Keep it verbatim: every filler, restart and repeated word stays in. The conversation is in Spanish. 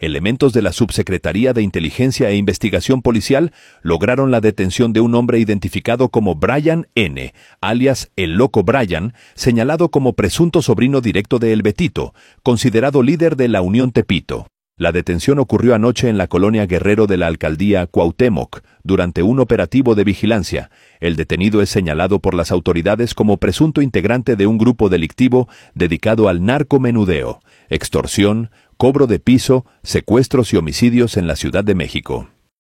elementos de la Subsecretaría de Inteligencia e Investigación Policial lograron la detención de un hombre identificado como Brian N., alias El Loco Brian, señalado como presunto sobrino directo de El Betito, considerado líder de la Unión Tepito. La detención ocurrió anoche en la colonia Guerrero de la alcaldía Cuauhtémoc, durante un operativo de vigilancia. El detenido es señalado por las autoridades como presunto integrante de un grupo delictivo dedicado al narcomenudeo, extorsión, cobro de piso, secuestros y homicidios en la Ciudad de México.